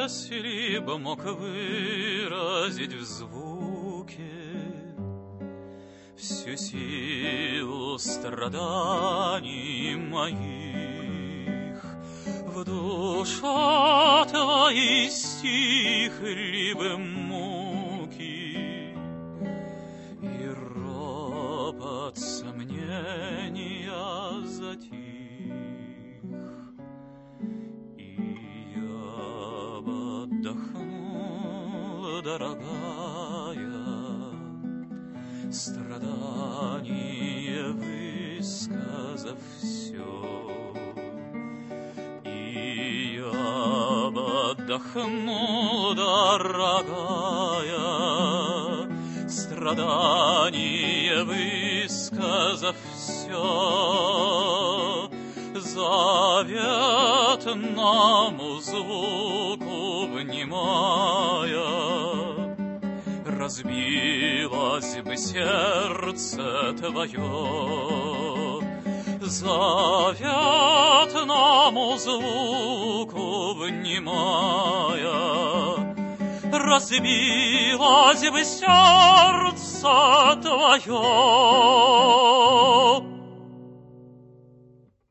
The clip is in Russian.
если б мог выразить в звуке всю силу страданий моих, в душа твоей стихли бы муки, и ропот сомнения затих, и я бы отдохнул, дорогая, страдание высказав все, и я бы отдохнул, дорогая, страдание высказав все, заветному звуку внимая, разбилось бы сердце твое, заветному звуку внимая, разбилось бы сердце твое.